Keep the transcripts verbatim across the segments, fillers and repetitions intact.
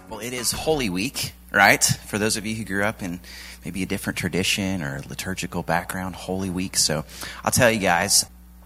Well, it is Holy Week, right? For those of you who grew up in maybe a different tradition or liturgical background, Holy Week. So I'll tell you guys,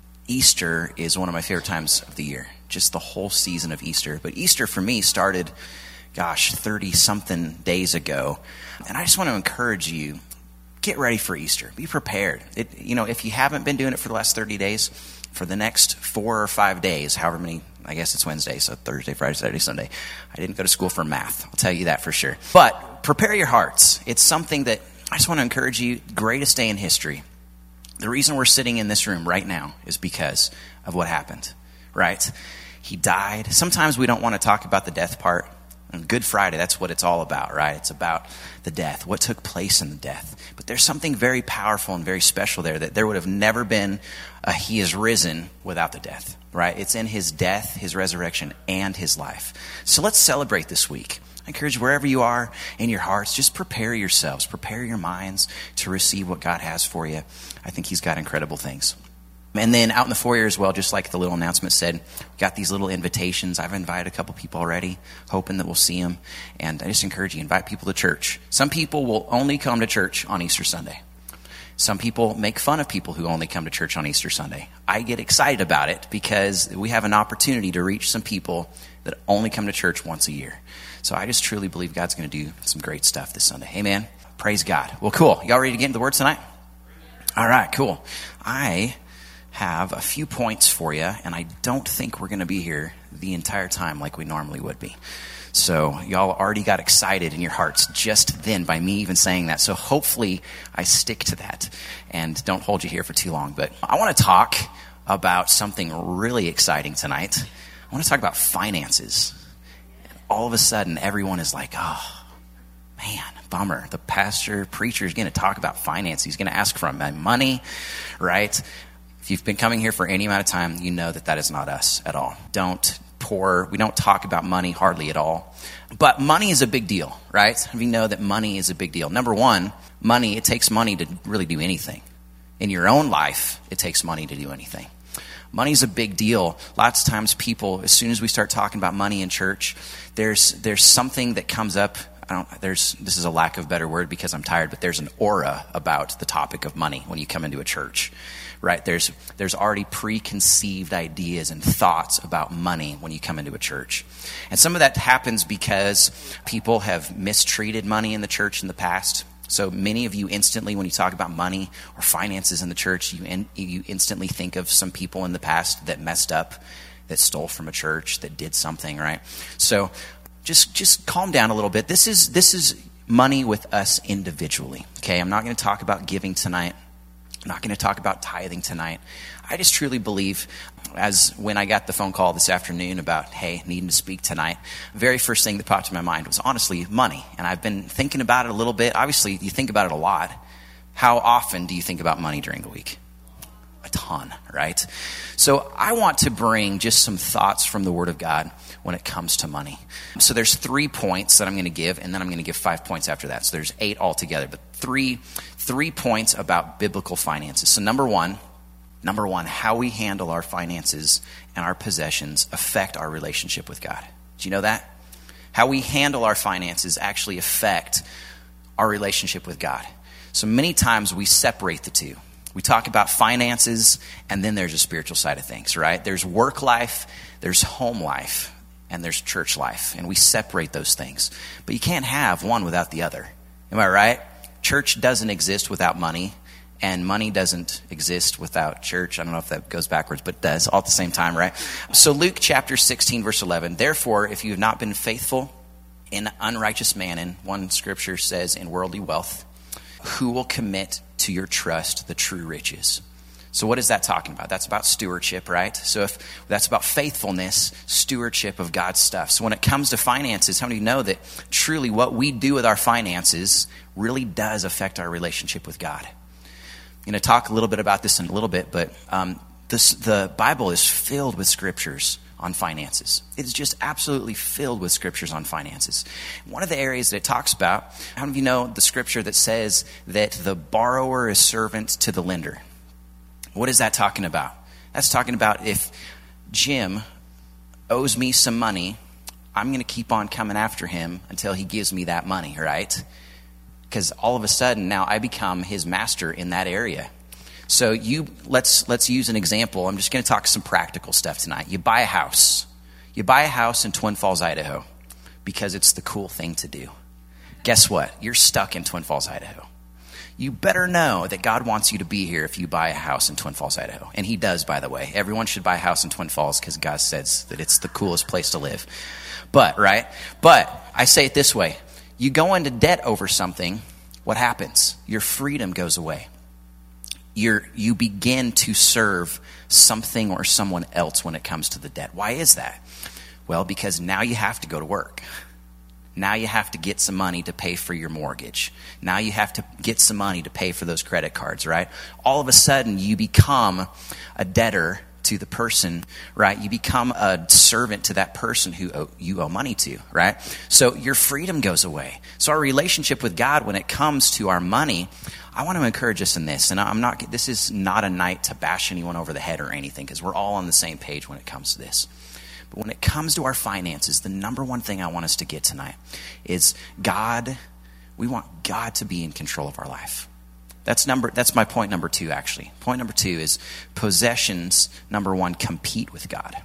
Easter is one of my favorite times of the year, just the whole season of Easter. But Easter for me started, gosh, thirty-something days ago. And I just want to encourage you, get ready for Easter. Be prepared. It, you know, if you haven't been doing it for the last thirty days, for the next four or five days, however many, I guess it's Wednesday, so Thursday, Friday, Saturday, Sunday. I didn't go to school for math. I'll tell you that for sure. But prepare your hearts. It's something that I just want to encourage you, greatest day in history. The reason we're sitting in this room right now is because of what happened, right? He died. Sometimes we don't want to talk about the death part. On Good Friday, that's what it's all about, right? It's about the death, what took place in the death. But there's something very powerful and very special there, that there would have never been a he is risen without the death, right? It's in his death, his resurrection, and his life. So let's celebrate this week. I encourage wherever you are in your hearts, just prepare yourselves, prepare your minds to receive what God has for you. I think he's got incredible things. And then out in the foyer as well, just like the little announcement said, we got these little invitations. I've invited a couple people already, hoping that we'll see them. And I just encourage you, invite people to church. Some people will only come to church on Easter Sunday. Some people make fun of people who only come to church on Easter Sunday. I get excited about it because we have an opportunity to reach some people that only come to church once a year. So I just truly believe God's going to do some great stuff this Sunday. Amen. Praise God. Well, cool. Y'all ready to get into the Word tonight? All right, cool. I have a few points for you, and I don't think we're going to be here the entire time like we normally would be. So y'all already got excited in your hearts just then by me even saying that. So hopefully I stick to that and don't hold you here for too long. But I want to talk about something really exciting tonight. I want to talk about finances. And all of a sudden, everyone is like, oh, man, bummer. The pastor, preacher is going to talk about finance. He's going to ask for my money, right? If you've been coming here for any amount of time, you know that that is not us at all. Don't pour, we don't talk about money hardly at all. But money is a big deal, right? We know that money is a big deal. Number one, money, it takes money to really do anything. In your own life, it takes money to do anything. Money is a big deal. Lots of times people, as soon as we start talking about money in church, there's there's something that comes up. I don't, there's, this is a lack of a better word because I'm tired, but there's an aura about the topic of money when you come into a church. Right, there's there's already preconceived ideas and thoughts about money when you come into a church. And some of that happens because people have mistreated money in the church in the past. So many of you instantly, when you talk about money or finances in the church, you in, you instantly think of some people in the past that messed up, that stole from a church, that did something, right? So just just calm down a little bit. This is this is money with us individually, okay? I'm not going to talk about giving tonight. I'm not going to talk about tithing tonight. I just truly believe, as when I got the phone call this afternoon about, hey, needing to speak tonight, the very first thing that popped in my mind was honestly money. And I've been thinking about it a little bit. Obviously, you think about it a lot. How often do you think about money during the week? A ton, right? So I want to bring just some thoughts from the Word of God when it comes to money. So there's three points that I'm going to give, and then I'm going to give five points after that. So there's eight altogether, but three three points about biblical finances. So number one, number one, how we handle our finances and our possessions affect our relationship with God. Do you know that? How we handle our finances actually affect our relationship with God. So many times we separate the two. We talk about finances, and then there's a spiritual side of things, right? There's work life, there's home life, and there's church life, and we separate those things. But you can't have one without the other. Am I right? Church doesn't exist without money, and money doesn't exist without church. I don't know if that goes backwards, but it does all at the same time, right? So Luke chapter sixteen, verse eleven, therefore, if you have not been faithful in unrighteous mammon, one scripture says in worldly wealth, who will commit to your trust the true riches? So what is that talking about? That's about stewardship, right? So if that's about faithfulness, stewardship of God's stuff. So when it comes to finances, how many of you know that truly what we do with our finances really does affect our relationship with God? I'm going to talk a little bit about this in a little bit, but um, this, the Bible is filled with scriptures on finances. It's just absolutely filled with scriptures on finances. One of the areas that it talks about, how many of you know the scripture that says that the borrower is servant to the lender? What is that talking about? That's talking about if Jim owes me some money, I'm going to keep on coming after him until he gives me that money, right? Because all of a sudden now I become his master in that area. So you let's let's use an example. I'm just going to talk some practical stuff tonight. You buy a house. You buy a house in Twin Falls, Idaho, because it's the cool thing to do. Guess what? You're stuck in Twin Falls, Idaho. You better know that God wants you to be here if you buy a house in Twin Falls, Idaho. And he does, by the way. Everyone should buy a house in Twin Falls because God says that it's the coolest place to live. But, right? But I say it this way. You go into debt over something, what happens? Your freedom goes away. You're, you begin to serve something or someone else when it comes to the debt. Why is that? Well, because now you have to go to work. Now you have to get some money to pay for your mortgage. Now you have to get some money to pay for those credit cards, right? All of a sudden, you become a debtor to the person, right? You become a servant to that person who owe, you owe money to, right? So your freedom goes away. So our relationship with God, when it comes to our money, I want to encourage us in this. And I'm not. This is not a night to bash anyone over the head or anything, because we're all on the same page when it comes to this. But when it comes to our finances, the number one thing I want us to get tonight is God. We want God to be in control of our life. That's number. That's my point number two, actually. Point number two is possessions, number one, compete with God.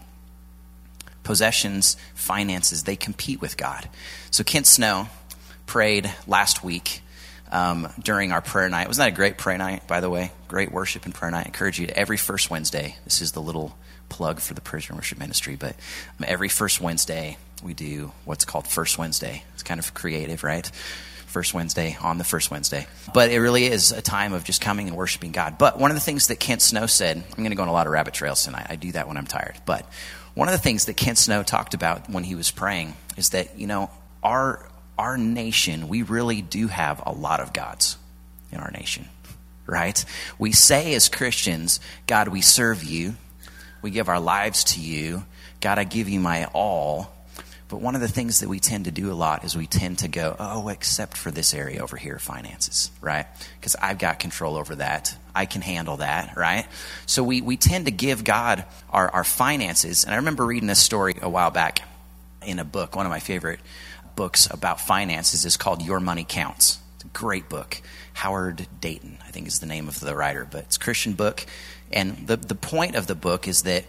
Possessions, finances, they compete with God. So Kent Snow prayed last week um, during our prayer night. Wasn't that a great prayer night, by the way? Great worship and prayer night. I encourage you to every first Wednesday. This is the little plug for the Prison Worship Ministry, but every first Wednesday we do what's called First Wednesday. It's kind of creative, right? First Wednesday on the first Wednesday. But it really is a time of just coming and worshiping God. But one of the things that Kent Snow said, I'm going to go on a lot of rabbit trails tonight. I do that when I'm tired. But one of the things that Kent Snow talked about when he was praying is that, you know, our our nation, we really do have a lot of gods in our nation, right? We say as Christians, God, we serve you. We give our lives to you. God, I give you my all. But one of the things that we tend to do a lot is we tend to go, oh, except for this area over here, finances, right? Because I've got control over that. I can handle that, right? So we, we tend to give God our, our finances. And I remember reading this story a while back in a book. One of my favorite books about finances is called Your Money Counts. It's a great book. Howard Dayton, I think is the name of the writer. But it's a Christian book. And the, the point of the book is that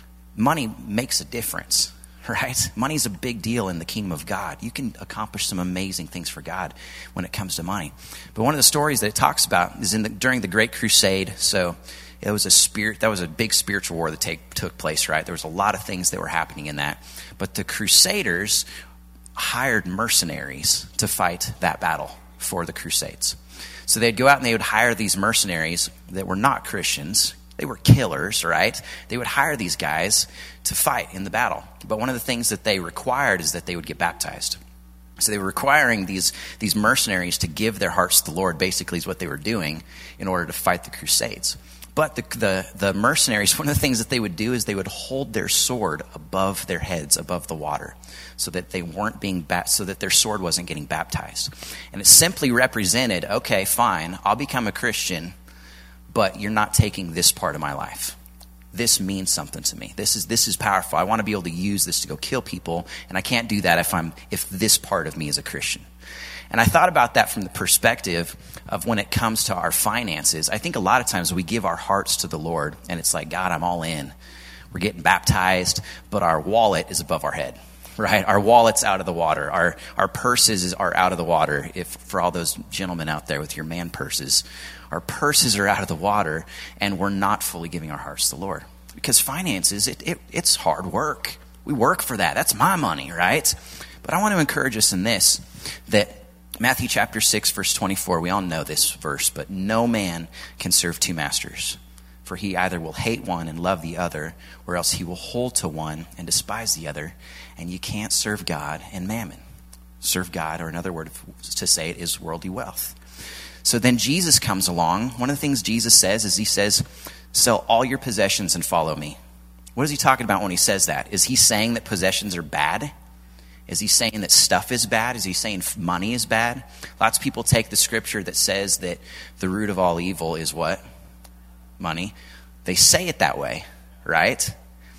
money makes a difference. Right? Money's a big deal in the kingdom of God. You can accomplish some amazing things for God when it comes to money. But one of the stories that it talks about is in the, during the Great Crusade. So it was a spirit, that was a big spiritual war that take, took place, right? There was a lot of things that were happening in that. But the Crusaders hired mercenaries to fight that battle for the Crusades. So they'd go out and they would hire these mercenaries that were not Christians. They were killers, right? They would hire these guys to fight in the battle. But one of the things that they required is that they would get baptized. So they were requiring these, these mercenaries to give their hearts to the Lord, basically is what they were doing in order to fight the Crusades. But the, the, the mercenaries, one of the things that they would do is they would hold their sword above their heads, above the water, so that they weren't being ba- so that their sword wasn't getting baptized. And it simply represented, okay, fine, I'll become a Christian, but you're not taking this part of my life. This means something to me. This is this is powerful. I want to be able to use this to go kill people, and I can't do that if I'm if this part of me is a Christian. And I thought about that from the perspective of when it comes to our finances. I think a lot of times we give our hearts to the Lord, and it's like, God, I'm all in. We're getting baptized, but our wallet is above our head. Right? Our wallet's out of the water. Our our purses are out of the water. If for all those gentlemen out there with your man purses, our purses are out of the water, and we're not fully giving our hearts to the Lord. Because finances, it, it it's hard work. We work for that. That's my money, right? But I want to encourage us in this, that Matthew chapter six, verse twenty-four, we all know this verse, but no man can serve two masters. For he either will hate one and love the other, or else he will hold to one and despise the other. And you can't serve God and mammon. Serve God, or another word to say it, is worldly wealth. So then Jesus comes along. One of the things Jesus says is he says, sell all your possessions and follow me. What is he talking about when he says that? Is he saying that possessions are bad? Is he saying that stuff is bad? Is he saying money is bad? Lots of people take the scripture that says that the root of all evil is what? Money. They say it that way, right?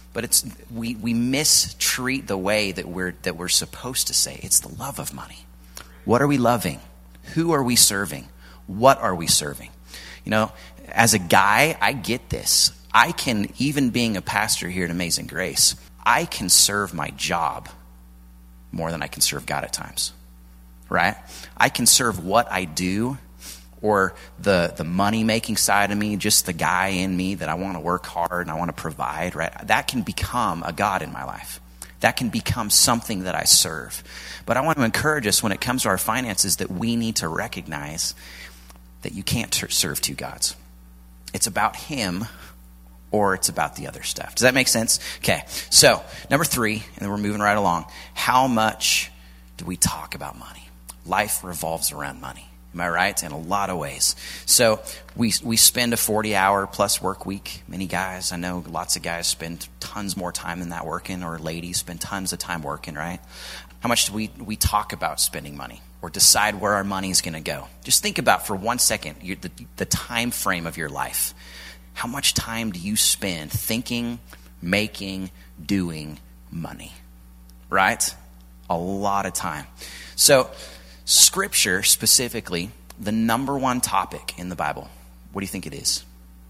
but it's we we mistreat the way that we're that we're supposed to say. It's the love of money. What are we loving? Who are we serving? What are we serving? You know, as a guy, I get this. I can, even being a pastor here at Amazing Grace, I can serve my job more than I can serve God at times, right? I can serve what I do, or the the money-making side of me, just the guy in me that I want to work hard and I want to provide, right? That can become a God in my life. That can become something that I serve. But I want to encourage us when it comes to our finances that we need to recognize that you can't ter- serve two gods. It's about him or it's about the other stuff. Does that make sense? Okay, so number three, and then we're moving right along. How much do we talk about money? Life revolves around money. Am I right? In a lot of ways. So we we spend a forty-hour plus work week. Many guys, I know lots of guys spend tons more time than that working, or ladies spend tons of time working, right? How much do we, we talk about spending money or decide where our money is going to go? Just think about for one second your, the, the time frame of your life. How much time do you spend thinking, making, doing money? Right? A lot of time. So Scripture, specifically, the number one topic in the Bible, what do you think it is?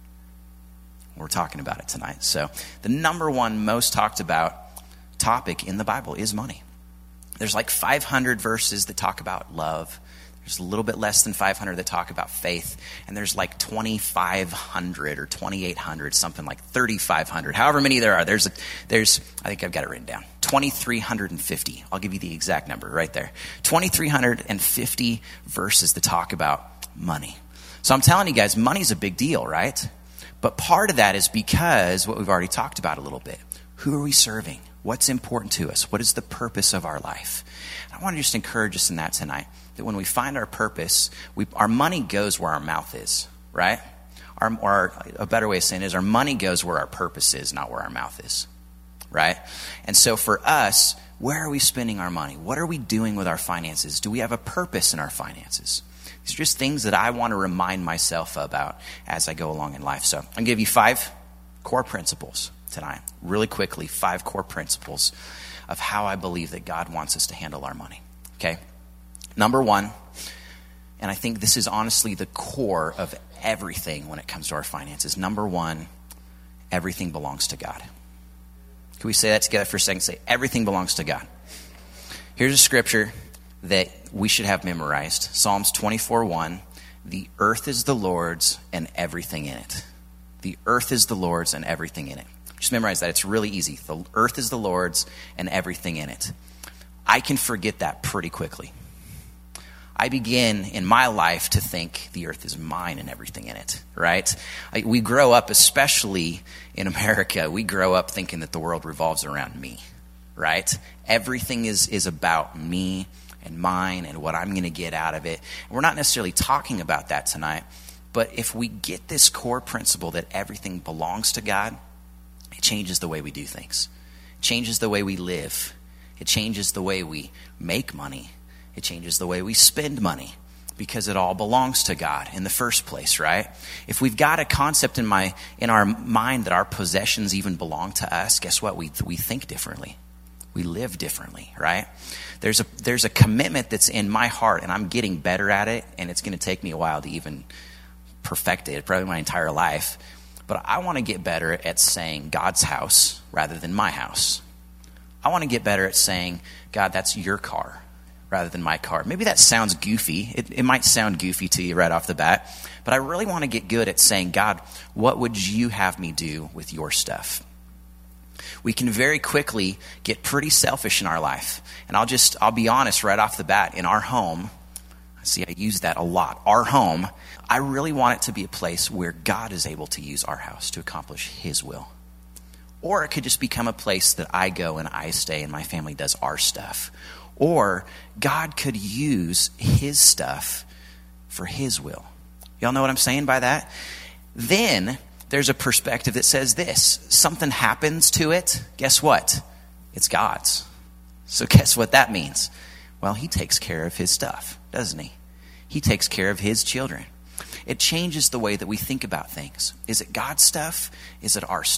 We're talking about it tonight. So the number one most talked about topic in the Bible is money. There's like five hundred verses that talk about love. There's a little bit less than five hundred that talk about faith. And there's like twenty-five hundred or twenty-eight hundred, something like thirty-five hundred. However many there are. There's, a, there's I think I've got it written down. two thousand three hundred fifty. I'll give you the exact number right there. two thousand three hundred fifty verses that talk about money. So I'm telling you guys, money's a big deal, right? But part of that is because what we've already talked about a little bit. Who are we serving? What's important to us? What is the purpose of our life? I want to just encourage us in that tonight, that when we find our purpose, we, our money goes where our mouth is, right? Our, or a better way of saying it is our money goes where our purpose is, not where our mouth is, right? And so for us, where are we spending our money? What are we doing with our finances? Do we have a purpose in our finances? These are just things that I want to remind myself about as I go along in life. So I'm going to give you five core principles tonight, really quickly, five core principles of how I believe that God wants us to handle our money, okay? Number one, and I think this is honestly the core of everything when it comes to our finances. Number one, everything belongs to God. Can we say that together for a second? Say, everything belongs to God. Here's a scripture that we should have memorized. Psalms twenty-four one, the earth is the Lord's and everything in it. The earth is the Lord's and everything in it. Just memorize that. It's really easy. The earth is the Lord's and everything in it. I can forget that pretty quickly. I begin in my life to think the earth is mine and everything in it, right? I, we grow up, especially in America, we grow up thinking that the world revolves around me, right? Everything is, is about me and mine and what I'm going to get out of it. And we're not necessarily talking about that tonight, but if we get this core principle that everything belongs to God, it changes the way we do things. It changes the way we live. It changes the way we make money. It changes the way we spend money because it all belongs to God in the first place, right? If we've got a concept in my in our mind that our possessions even belong to us, guess what? We we think differently. We live differently, right? There's a there's a commitment that's in my heart, and I'm getting better at it, and it's going to take me a while to even perfect it, probably my entire life. But I want to get better at saying God's house rather than my house. I want to get better at saying, God, that's your car rather than my car. Maybe that sounds goofy. It, it might sound goofy to you right off the bat. But I really want to get good at saying, God, what would you have me do with your stuff? We can very quickly get pretty selfish in our life. And I'll just, I'll be honest right off the bat. In our home, see, I use that a lot. Our home, I really want it to be a place where God is able to use our house to accomplish his will. Or it could just become a place that I go and I stay and my family does our stuff. Or God could use his stuff for his will. Y'all know what I'm saying by that? Then there's a perspective that says this. Something happens to it. Guess what? It's God's. So guess what that means? Well, he takes care of his stuff, doesn't he? He takes care of his children. It changes the way that we think about things. Is it God's stuff? Is it our stuff?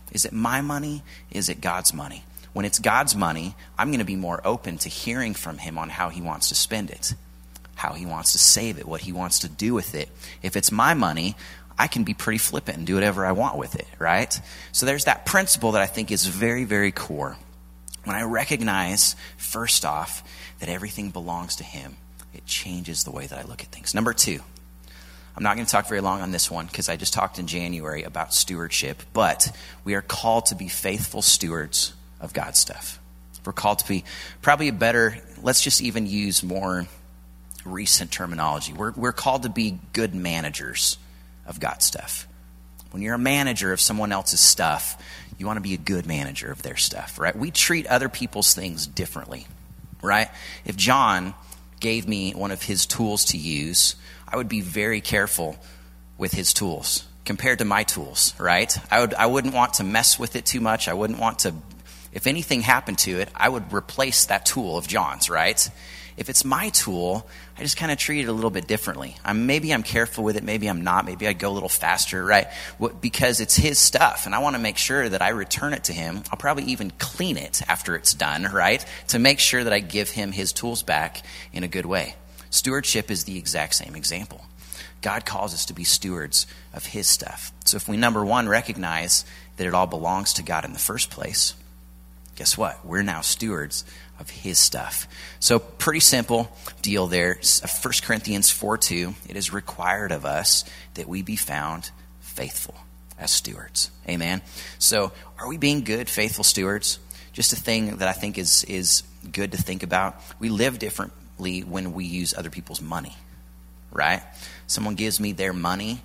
Is it my money? Is it God's money? When it's God's money, I'm going to be more open to hearing from him on how he wants to spend it, how he wants to save it, what he wants to do with it. If it's my money, I can be pretty flippant and do whatever I want with it, right? So there's that principle that I think is very, very core. When I recognize, first off, that everything belongs to him, it changes the way that I look at things. Number two, I'm not going to talk very long on this one because I just talked in January about stewardship, but we are called to be faithful stewards of God's stuff. We're called to be probably a better, let's just even use more recent terminology. We're, we're called to be good managers of God's stuff. When you're a manager of someone else's stuff, you want to be a good manager of their stuff, right? We treat other people's things differently, right? If John gave me one of his tools to use, I would be very careful with his tools compared to my tools, right? I would I wouldn't want to mess with it too much. I wouldn't want to, if anything happened to it, I would replace that tool of John's, right? If it's my tool, I just kind of treat it a little bit differently. I'm, maybe I'm careful with it, maybe I'm not. Maybe I go a little faster, right? Because it's his stuff, and I want to make sure that I return it to him. I'll probably even clean it after it's done, right? To make sure that I give him his tools back in a good way. Stewardship is the exact same example. God calls us to be stewards of his stuff. So if we, number one, recognize that it all belongs to God in the first place, guess what? We're now stewards of his stuff. So pretty simple deal there. First Corinthians four two, it is required of us that we be found faithful as stewards. Amen. So are we being good, faithful stewards? Just a thing that I think is, is good to think about. We live differently when we use other people's money, right? Someone gives me their money,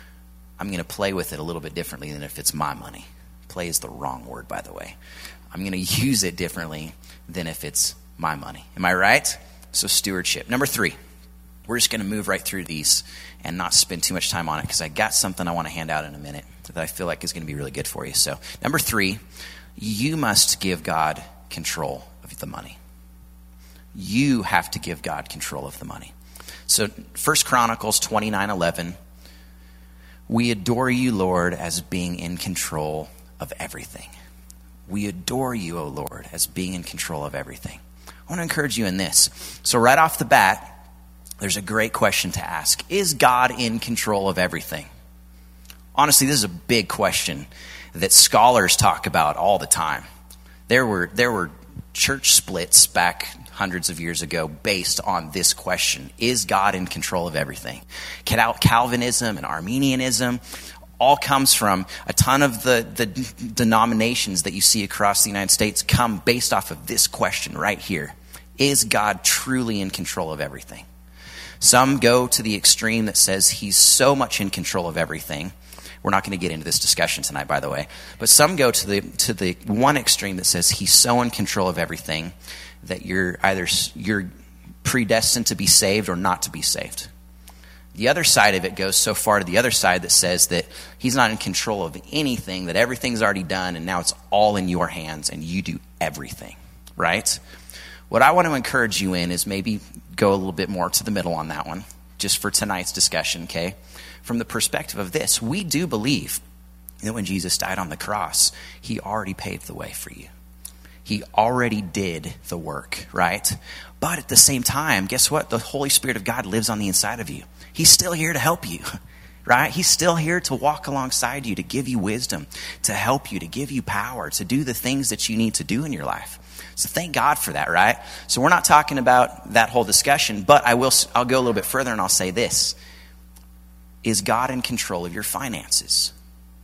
I'm going to play with it a little bit differently than if it's my money. Play is the wrong word, by the way. I'm going to use it differently than if it's my money. Am I right? So stewardship. Number three, we're just going to move right through these and not spend too much time on it because I got something I want to hand out in a minute that I feel like is going to be really good for you. So number three, you must give God control of the money. You have to give God control of the money. So First Chronicles twenty-nine eleven, we adore you, Lord, as being in control of everything. We adore you, O Lord, as being in control of everything. I want to encourage you in this. So right off the bat, there's a great question to ask. Is God in control of everything? Honestly, this is a big question that scholars talk about all the time. There were there were church splits back hundreds of years ago based on this question. Is God in control of everything? Calvinism and Arminianism all comes from a ton of the, the denominations that you see across the United States come based off of this question right here. Is God truly in control of everything? Some go to the extreme that says he's so much in control of everything. We're not going to get into this discussion tonight, by the way. But some go to the to the one extreme that says he's so in control of everything that you're either you're predestined to be saved or not to be saved. The other side of it goes so far to the other side that says that he's not in control of anything, that everything's already done, and now it's all in your hands, and you do everything, right? What I want to encourage you in is maybe go a little bit more to the middle on that one, just for tonight's discussion, okay? From the perspective of this, we do believe that when Jesus died on the cross, he already paved the way for you. He already did the work, right? But at the same time, guess what? The Holy Spirit of God lives on the inside of you. He's still here to help you, right? He's still here to walk alongside you, to give you wisdom, to help you, to give you power, to do the things that you need to do in your life. So thank God for that, right? So we're not talking about that whole discussion, but I will, I'll go a little bit further and I'll say this. Is God in control of your finances?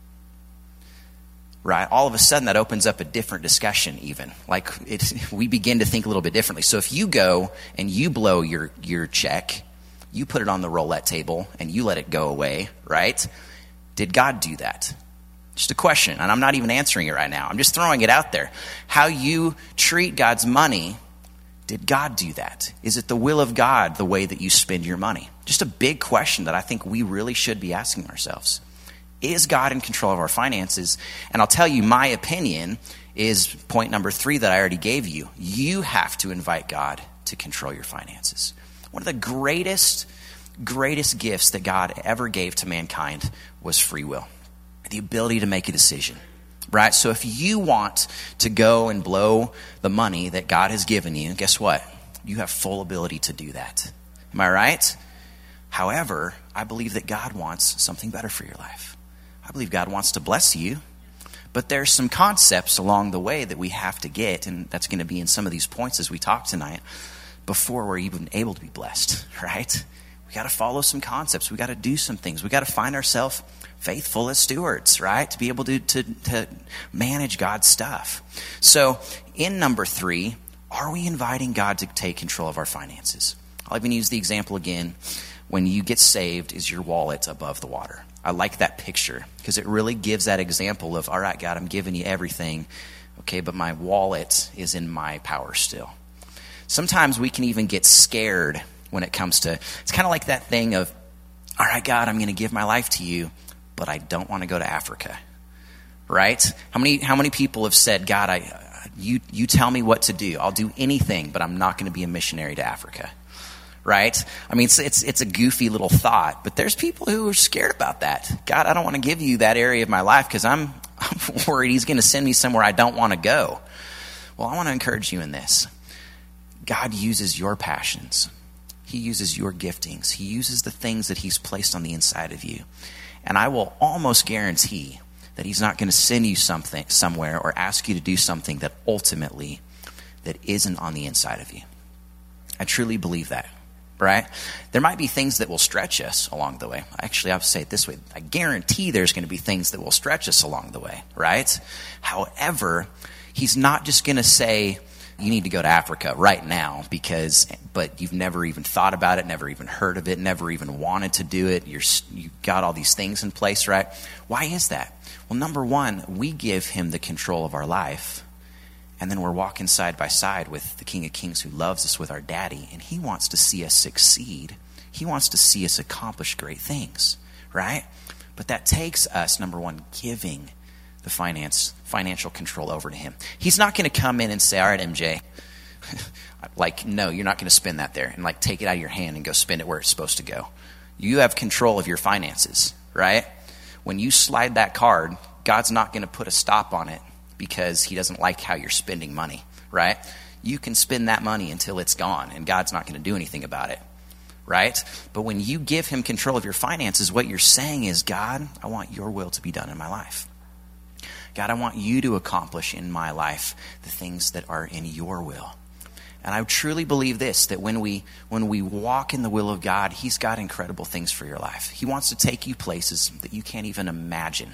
Right? All of a sudden that opens up a different discussion even. Like it, we begin to think a little bit differently. So if you go and you blow your, your check, you put it on the roulette table and you let it go away, right? Did God do that? Just a question, and I'm not even answering it right now. I'm just throwing it out there. How you treat God's money, did God do that? Is it the will of God the way that you spend your money? Just a big question that I think we really should be asking ourselves. Is God in control of our finances? And I'll tell you, my opinion is point number three that I already gave you. You have to invite God to control your finances. One of the greatest, greatest gifts that God ever gave to mankind was free will. The ability to make a decision. right? So if you want to go and blow the money that God has given you, guess what? You have full ability to do that. Am I right? However, I believe that God wants something better for your life. I believe God wants to bless you, but there's some concepts along the way that we have to get, and that's going to be in some of these points as we talk tonight, before we're even able to be blessed, right? We got to follow some concepts. We got to do some things. We got to find ourselves faithful as stewards, right? To be able to, to, to manage God's stuff. So in number three, are we inviting God to take control of our finances? I'll even use the example again. When you get saved, is your wallet above the water? I like that picture because it really gives that example of, all right, God, I'm giving you everything, okay, but my wallet is in my power still. Sometimes we can even get scared when it comes to, it's kind of like that thing of, all right, God, I'm going to give my life to you, but I don't want to go to Africa, right? How many how many people have said, God, I you you tell me what to do. I'll do anything, but I'm not going to be a missionary to Africa, right? I mean, it's, it's, it's a goofy little thought, but there's people who are scared about that. God, I don't want to give you that area of my life because I'm, I'm worried he's going to send me somewhere I don't want to go. Well, I want to encourage you in this. God uses your passions. He uses your giftings. He uses the things that he's placed on the inside of you. And I will almost guarantee that he's not going to send you something somewhere or ask you to do something that ultimately that isn't on the inside of you. I truly believe that, right? There might be things that will stretch us along the way. Actually, I'll say it this way. I guarantee there's going to be things that will stretch us along the way, right? However, he's not just going to say, you need to go to Africa right now because, but you've never even thought about it, never even heard of it, never even wanted to do it. You're, you got all these things in place, right? Why is that? Well, number one, we give him the control of our life, and then we're walking side by side with the King of Kings who loves us with our daddy, and he wants to see us succeed. He wants to see us accomplish great things, right? But that takes us, number one, giving the finance, financial control over to him. He's not going to come in and say, all right, M J, like, no, you're not going to spend that there and like take it out of your hand and go spend it where it's supposed to go. You have control of your finances, right? When you slide that card, God's not going to put a stop on it because he doesn't like how you're spending money, right? You can spend that money until it's gone and God's not going to do anything about it, right? But when you give him control of your finances, what you're saying is, God, I want your will to be done in my life. God, I want you to accomplish in my life the things that are in your will. And I truly believe this, that when we when we walk in the will of God, he's got incredible things for your life. He wants to take you places that you can't even imagine.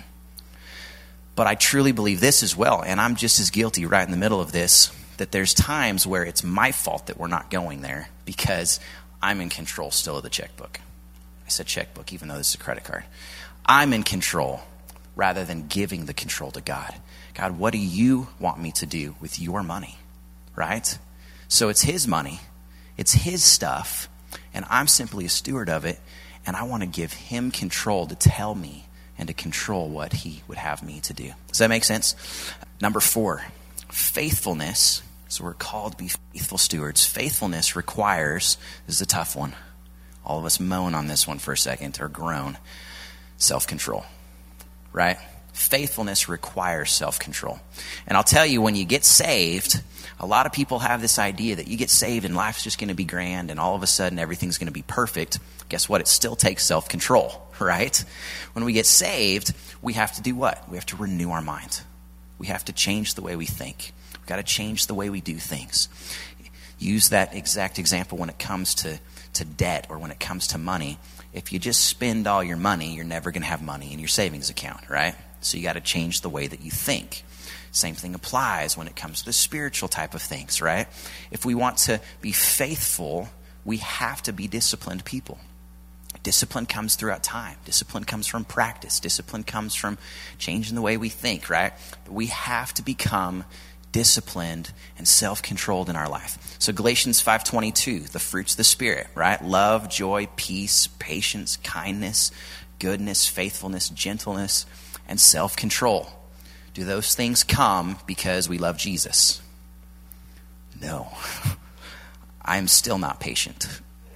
But I truly believe this as well, and I'm just as guilty right in the middle of this, that there's times where it's my fault that we're not going there because I'm in control still of the checkbook. I said checkbook, even though this is a credit card. I'm in control rather than giving the control to God. God, what do you want me to do with your money, right? So it's his money, it's his stuff, and I'm simply a steward of it, and I want to give him control to tell me and to control what he would have me to do. Does that make sense? Number four, faithfulness. So we're called to be faithful stewards. Faithfulness requires, this is a tough one. All of us moan on this one for a second, or groan. Self-control. Right? Faithfulness requires self-control. And I'll tell you, when you get saved, a lot of people have this idea that you get saved and life's just going to be grand and all of a sudden everything's going to be perfect. Guess what? It still takes self-control, right? When we get saved, we have to do what? We have to renew our mind. We have to change the way we think. We've got to change the way we do things. Use that exact example when it comes to, to debt or when it comes to money. If you just spend all your money, you're never going to have money in your savings account, right? So you got to change the way that you think. Same thing applies when it comes to the spiritual type of things, right? If we want to be faithful, we have to be disciplined people. Discipline comes throughout time. Discipline comes from practice. Discipline comes from changing the way we think, right? But we have to become disciplined and self-controlled in our life. So Galatians five twenty-two, the fruits of the Spirit, right? Love, joy, peace, patience, kindness, goodness, faithfulness, gentleness, and self-control. Do those things come because we love Jesus? No. I'm still not patient.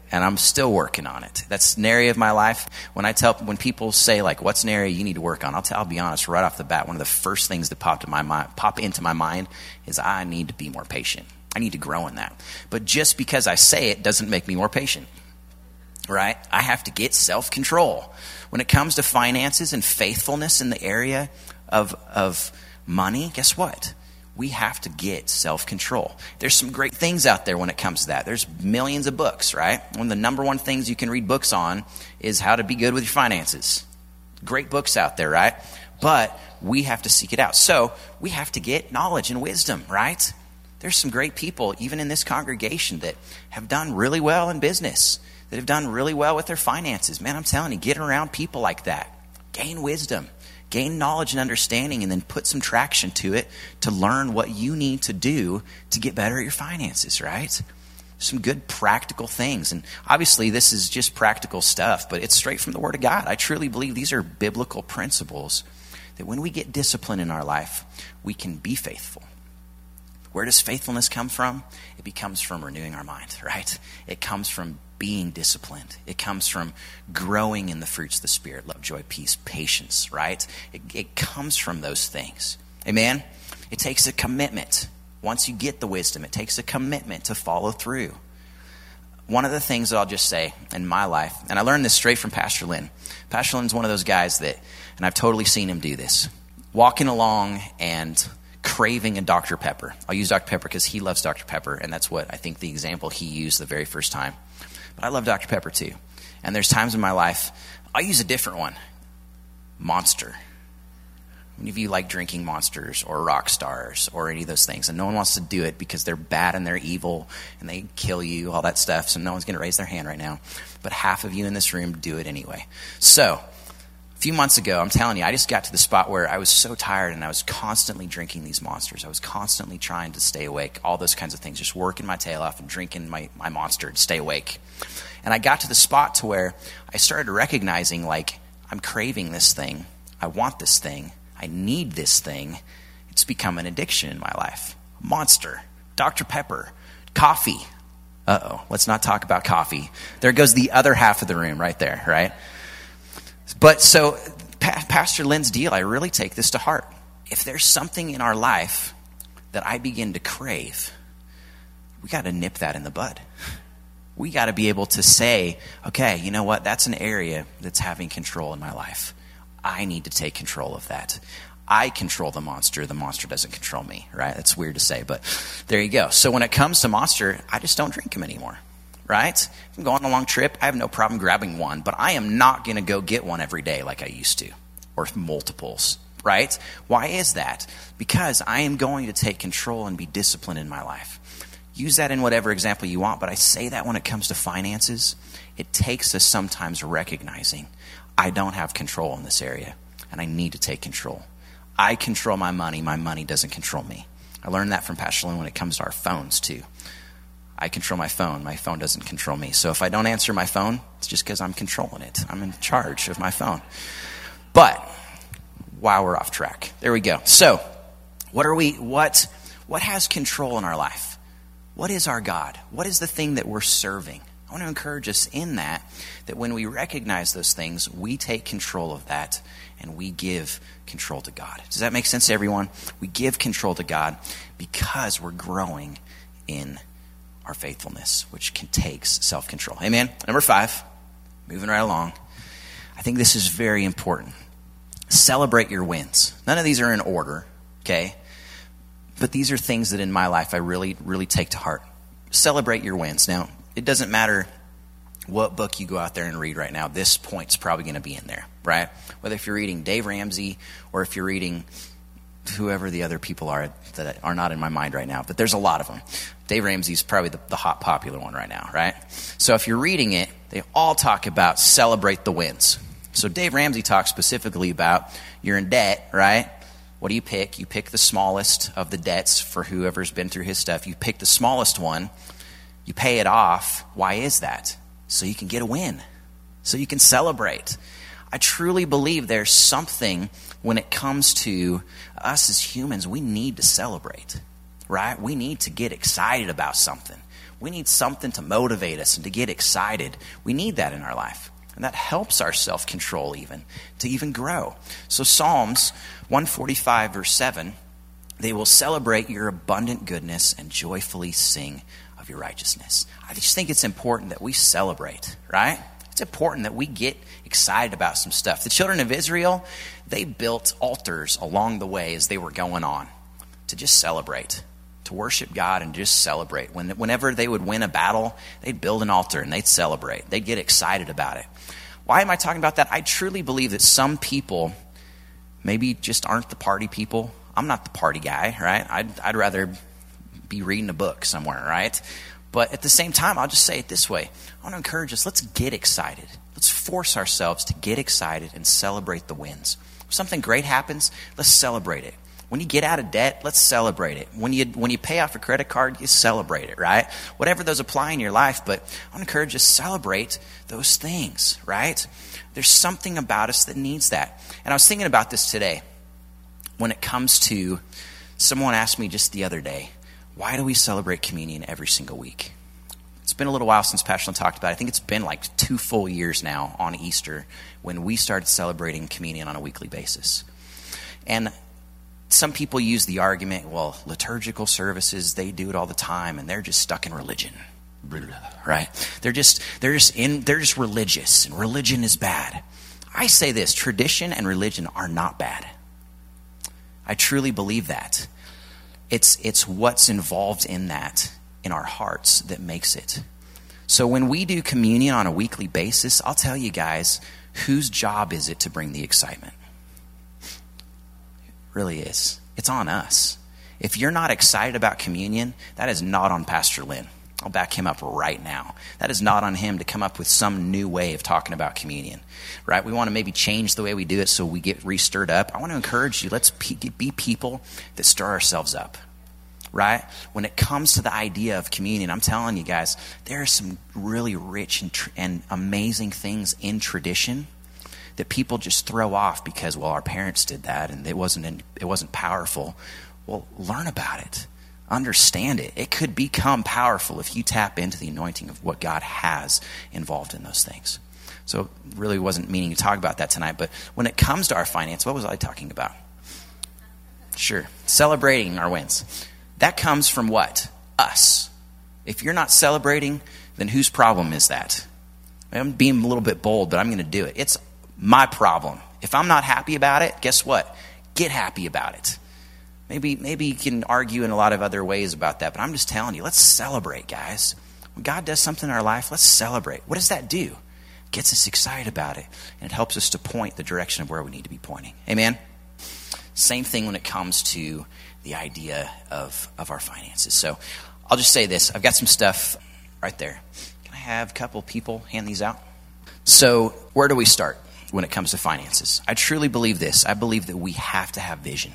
and I'm still working on it. That's an area of my life. When I tell, when people say like, what's an area you need to work on? I'll tell, I'll be honest right off the bat. One of the first things that popped in my mind, pop into my mind is I need to be more patient. I need to grow in that. But just because I say it doesn't make me more patient, right? I have to get self-control. When it comes to finances and faithfulness in the area of, of money, guess what? We have to get self-control. There's some great things out there when it comes to that. There's millions of books, right? One of the number one things you can read books on is how to be good with your finances. Great books out there, right? But we have to seek it out. So we have to get knowledge and wisdom, right? There's some great people, even in this congregation, that have done really well in business, that have done really well with their finances. Man, I'm telling you, get around people like that. Gain wisdom. Gain knowledge and understanding, and then put some traction to it to learn what you need to do to get better at your finances, right? Some good practical things. And obviously this is just practical stuff, but it's straight from the Word of God. I truly believe these are biblical principles that when we get discipline in our life, we can be faithful. Where does faithfulness come from? It becomes from renewing our mind, right? It comes from being disciplined. It comes from growing in the fruits of the Spirit, love, joy, peace, patience, right? It, it comes from those things. Amen? It takes a commitment. Once you get the wisdom, it takes a commitment to follow through. One of the things that I'll just say in my life, and I learned this straight from Pastor Lynn. Pastor Lynn's one of those guys that, and I've totally seen him do this, walking along and craving a Doctor Pepper. I'll use Doctor Pepper because he loves Doctor Pepper, and that's what I think the example he used the very first time. But I love Doctor Pepper too. And there's times in my life, I'll use a different one. Monster. Many of you like drinking Monsters or Rock Stars or any of those things, and no one wants to do it because they're bad and they're evil and they kill you, all that stuff, so no one's going to raise their hand right now. But half of you in this room do it anyway. So, a few months ago, I'm telling you, I just got to the spot where I was so tired and I was constantly drinking these Monsters. I was constantly trying to stay awake, all those kinds of things, just working my tail off and drinking my, my Monster to stay awake. And I got to the spot to where I started recognizing, like, I'm craving this thing. I want this thing. I need this thing. It's become an addiction in my life. Monster, Doctor Pepper, coffee. Uh-oh, let's not talk about coffee. There goes the other half of the room right there, right? But so, pa- Pastor Lynn's deal, I really take this to heart. If there's something in our life that I begin to crave, we got to nip that in the bud. We got to be able to say, okay, you know what? That's an area that's having control in my life. I need to take control of that. I control the monster. The monster doesn't control me, right? That's weird to say, but there you go. So when it comes to Monster, I just don't drink them anymore. Right? If I'm going on a long trip, I have no problem grabbing one, but I am not going to go get one every day like I used to, or multiples, right? Why is that? Because I am going to take control and be disciplined in my life. Use that in whatever example you want, but I say that when it comes to finances, it takes us sometimes recognizing I don't have control in this area, and I need to take control. I control my money. My money doesn't control me. I learned that from Pastor Lynn when it comes to our phones too. I control my phone. My phone doesn't control me. So if I don't answer my phone, it's just because I'm controlling it. I'm in charge of my phone. But wow, we're off track. There we go. So what are we, what, what has control in our life? What is our God? What is the thing that we're serving? I want to encourage us in that, that when we recognize those things, we take control of that and we give control to God. Does that make sense to everyone? We give control to God because we're growing in our faithfulness, which can takes self-control. Amen. Number five, moving right along. I think this is very important. Celebrate your wins. None of these are in order, okay? But these are things that in my life I really, really take to heart. Celebrate your wins. Now, it doesn't matter what book you go out there and read right now. This point's probably going to be in there, right? Whether if you're reading Dave Ramsey or if you're reading whoever the other people are that are not in my mind right now, but there's a lot of them. Dave Ramsey's probably the, the hot popular one right now, right? So if you're reading it, they all talk about celebrate the wins. So Dave Ramsey talks specifically about you're in debt, right? What do you pick? You pick the smallest of the debts for whoever's been through his stuff. You pick the smallest one. You pay it off. Why is that? So you can get a win. So you can celebrate. I truly believe there's something when it comes to us as humans, we need to celebrate, right? We need to get excited about something. We need something to motivate us and to get excited. We need that in our life. And that helps our self-control even, to even grow. So Psalms one forty-five, verse seven, they will celebrate your abundant goodness and joyfully sing of your righteousness. I just think it's important that we celebrate, right? It's important that we get excited about some stuff. The children of Israel, they built altars along the way as they were going on to just celebrate, to worship God and just celebrate. When, whenever they would win a battle, they'd build an altar and they'd celebrate. They'd get excited about it. Why am I talking about that? I truly believe that some people maybe just aren't the party people. I'm not the party guy, right? I'd, I'd rather be reading a book somewhere, right? But at the same time, I'll just say it this way. I want to encourage us, let's get excited. Let's force ourselves to get excited and celebrate the wins. If something great happens, let's celebrate it. When you get out of debt, let's celebrate it. When you when you pay off a credit card, you celebrate it, right? Whatever those apply in your life, but I want to encourage us to celebrate those things, right? There's something about us that needs that. And I was thinking about this today when it comes to, someone asked me just the other day, why do we celebrate communion every single week? It's been a little while since Pastor talked about it. I think it's been like two full years now on Easter when we started celebrating communion on a weekly basis. And some people use the argument, well, liturgical services, they do it all the time and they're just stuck in religion. Right? They're just they're just in they're just religious and religion is bad. I say this, tradition and religion are not bad. I truly believe that. It's it's what's involved in that in our hearts that makes it. So when we do communion on a weekly basis, I'll tell you guys, whose job is it to bring the excitement? It really is. It's on us. If you're not excited about communion, that is not on Pastor Lynn. I'll back him up right now. That is not on him to come up with some new way of talking about communion, right? We want to maybe change the way we do it so we get re-stirred up. I want to encourage you, let's be people that stir ourselves up, right? When it comes to the idea of communion, I'm telling you guys, there are some really rich and, tr- and amazing things in tradition that people just throw off because, well, our parents did that and it wasn't it wasn't powerful. Well, learn about it. Understand it. It could become powerful if you tap into the anointing of what God has involved in those things. So really wasn't meaning to talk about that tonight, but when it comes to our finance, what was I talking about? Sure. Celebrating our wins. That comes from what? Us. If you're not celebrating, then whose problem is that? I'm being a little bit bold, but I'm going to do it. It's my problem. If I'm not happy about it, guess what? Get happy about it. Maybe maybe you can argue in a lot of other ways about that, but I'm just telling you, let's celebrate, guys. When God does something in our life, let's celebrate. What does that do? It gets us excited about it, and it helps us to point the direction of where we need to be pointing. Amen? Same thing when it comes to the idea of, of our finances. So I'll just say this. I've got some stuff right there. Can I have a couple people hand these out? So where do we start when it comes to finances? I truly believe this. I believe that we have to have vision.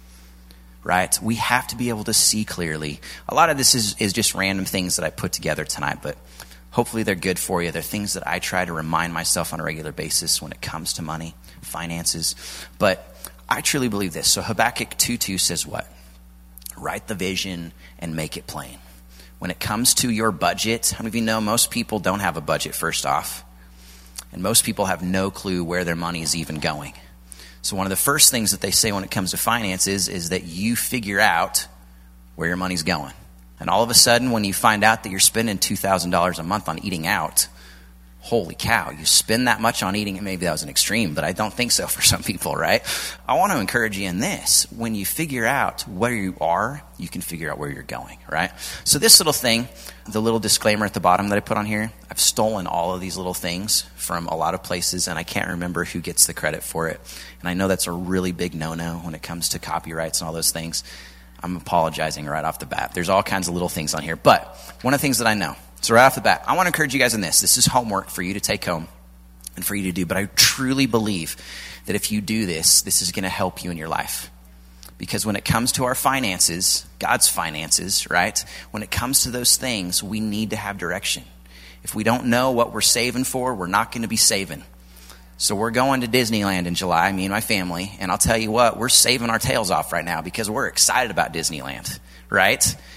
Right? We have to be able to see clearly. A lot of this is, is just random things that I put together tonight, but hopefully they're good for you. They're things that I try to remind myself on a regular basis when it comes to money, finances. But I truly believe this. So Habakkuk two two says what? Write the vision and make it plain. When it comes to your budget, how many of you know most people don't have a budget first off? And most people have no clue where their money is even going. So one of the first things that they say when it comes to finances is that you figure out where your money's going. And all of a sudden, when you find out that you're spending two thousand dollars a month on eating out, holy cow, you spend that much on eating. Maybe that was an extreme, but I don't think so for some people, right? I want to encourage you in this. When you figure out where you are, you can figure out where you're going, right? So this little thing, the little disclaimer at the bottom that I put on here, I've stolen all of these little things from a lot of places, and I can't remember who gets the credit for it. And I know that's a really big no-no when it comes to copyrights and all those things. I'm apologizing right off the bat. There's all kinds of little things on here. But one of the things that I know, so right off the bat, I want to encourage you guys in this. This is homework for you to take home and for you to do. But I truly believe that if you do this, this is going to help you in your life. Because when it comes to our finances, God's finances, right? When it comes to those things, we need to have direction. If we don't know what we're saving for, we're not going to be saving. So we're going to Disneyland in July, me and my family. And I'll tell you what, we're saving our tails off right now because we're excited about Disneyland, right?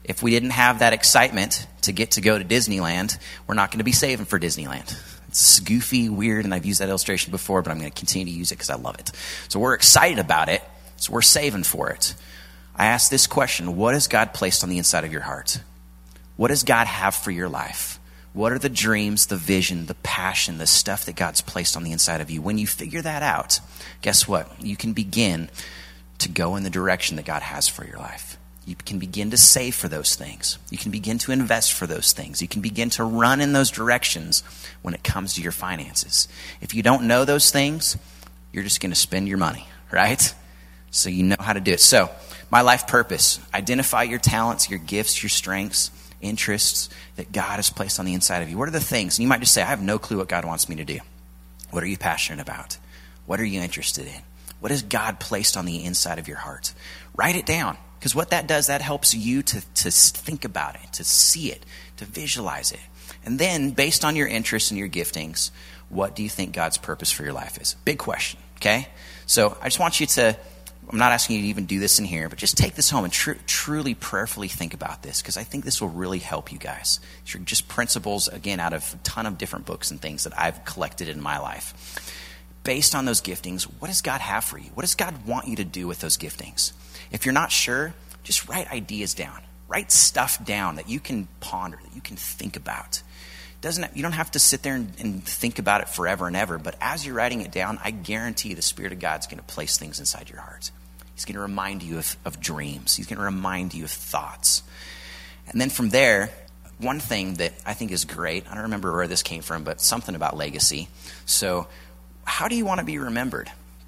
If we didn't have that excitement to get to go to Disneyland, we're not going to be saving for Disneyland. It's goofy, weird, and I've used that illustration before, but I'm going to continue to use it because I love it. So we're excited about it, so we're saving for it. I ask this question: what has God placed on the inside of your heart? What does God have for your life? What are the dreams, the vision, the passion, the stuff that God's placed on the inside of you? When you figure that out, guess what? You can begin to go in the direction that God has for your life. You can begin to save for those things. You can begin to invest for those things. You can begin to run in those directions when it comes to your finances. If you don't know those things, you're just going to spend your money, right? So you know how to do it. So my life purpose: identify your talents, your gifts, your strengths, interests that God has placed on the inside of you. What are the things? And you might just say, I have no clue what God wants me to do. What are you passionate about? What are you interested in? What has God placed on the inside of your heart? Write it down, because what that does, that helps you to, to think about it, to see it, to visualize it. And then, based on your interests and your giftings, what do you think God's purpose for your life is? Big question, okay? So I just want you to, I'm not asking you to even do this in here, but just take this home and tr- truly prayerfully think about this, because I think this will really help you guys. These are just principles, again, out of a ton of different books and things that I've collected in my life. Based on those giftings, what does God have for you? What does God want you to do with those giftings? If you're not sure, just write ideas down. Write stuff down that you can ponder, that you can think about. Doesn't, you don't have to sit there and, and think about it forever and ever, but as you're writing it down, I guarantee the Spirit of God's going to place things inside your heart. He's going to remind you of, of dreams. He's going to remind you of thoughts. And then from there, one thing that I think is great, I don't remember where this came from, but something about legacy. So how do you want to be remembered?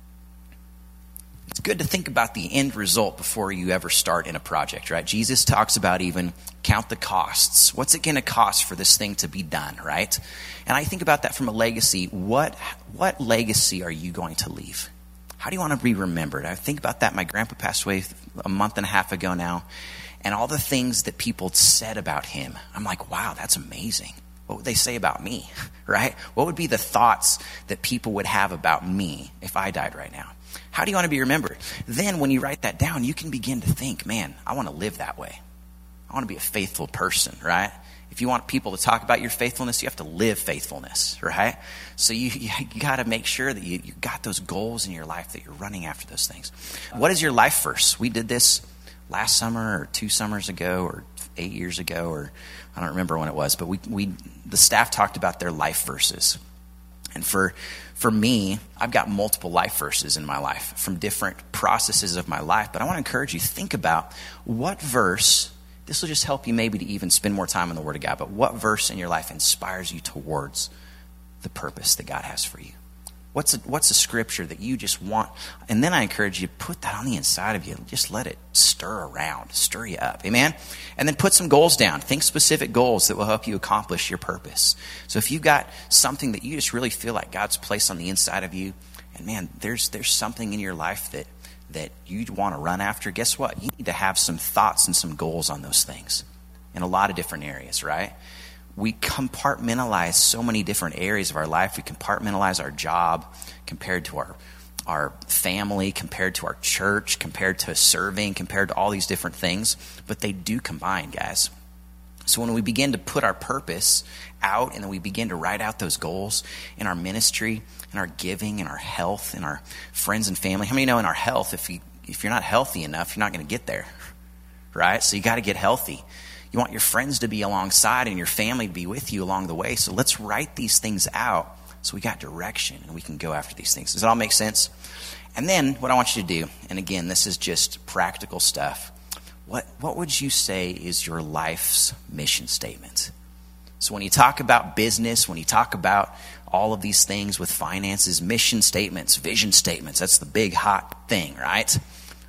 It's good to think about the end result before you ever start in a project, right? Jesus talks about even count the costs. What's it going to cost for this thing to be done, right? And I think about that from a legacy. What what legacy are you going to leave? How do you want to be remembered? I think about that. My grandpa passed away a month and a half ago now, and all the things that people said about him. I'm like, wow, that's amazing. What would they say about me, right? What would be the thoughts that people would have about me if I died right now? How do you want to be remembered? Then when you write that down, you can begin to think, man, I want to live that way. I want to be a faithful person, right? If you want people to talk about your faithfulness, you have to live faithfulness, right? So you, you, you got to make sure that you, you got those goals in your life, that you're running after those things. What is your life verse? We did this last summer or two summers ago or eight years ago, or I don't remember when it was, but we, we the staff talked about their life verses. And for for me, I've got multiple life verses in my life from different processes of my life. But I want to encourage you, think about what verse, this will just help you maybe to even spend more time in the Word of God, but what verse in your life inspires you towards the purpose that God has for you? What's a, what's a scripture that you just want? And then I encourage you to put that on the inside of you. Just let it stir around, stir you up. Amen? And then put some goals down. Think specific goals that will help you accomplish your purpose. So if you've got something that you just really feel like God's placed on the inside of you, and man, there's there's something in your life that, that you want to run after, guess what? You need to have some thoughts and some goals on those things in a lot of different areas, right? We compartmentalize so many different areas of our life. We compartmentalize our job compared to our our family, compared to our church, compared to serving, compared to all these different things. But they do combine, guys. So when we begin to put our purpose out and then we begin to write out those goals in our ministry, in our giving, in our health, in our friends and family. How many know in our health, if you if you're not healthy enough, you're not going to get there, right? So you got to get healthy. You want your friends to be alongside and your family to be with you along the way. So let's write these things out so we got direction and we can go after these things. Does that all make sense? And then what I want you to do, and again, this is just practical stuff. What, what would you say is your life's mission statement? So when you talk about business, when you talk about all of these things with finances, mission statements, vision statements, that's the big hot thing, right?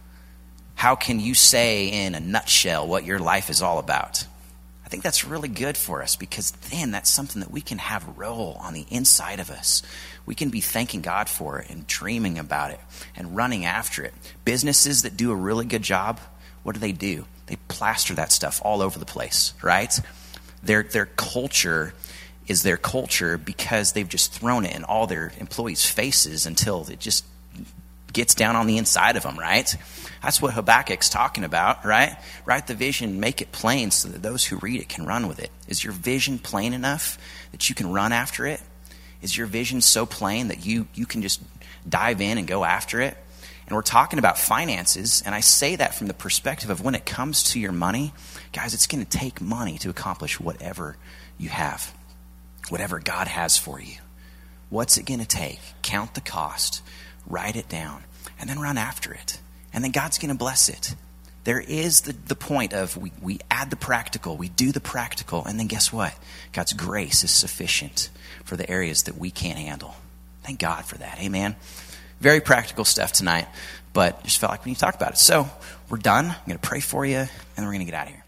How can you say in a nutshell what your life is all about? I think that's really good for us, because then that's something that we can have roll on the inside of us. We can be thanking God for it and dreaming about it and running after it. Businesses that do a really good job, what do they do? They plaster that stuff all over the place, right? Their their culture is their culture because they've just thrown it in all their employees' faces until it just gets down on the inside of them, right? That's what Habakkuk's talking about, right? Write the vision, make it plain so that those who read it can run with it. Is your vision plain enough that you can run after it? Is your vision so plain that you, you can just dive in and go after it? And we're talking about finances, and I say that from the perspective of when it comes to your money, guys, it's going to take money to accomplish whatever you have, whatever God has for you. What's it going to take? Count the cost, write it down, and then run after it. And then God's going to bless it. There is the, the point of we, we add the practical, we do the practical, and then guess what? God's grace is sufficient for the areas that we can't handle. Thank God for that. Amen. Very practical stuff tonight, but just felt like we need to talk about it. So we're done. I'm going to pray for you, and then we're going to get out of here.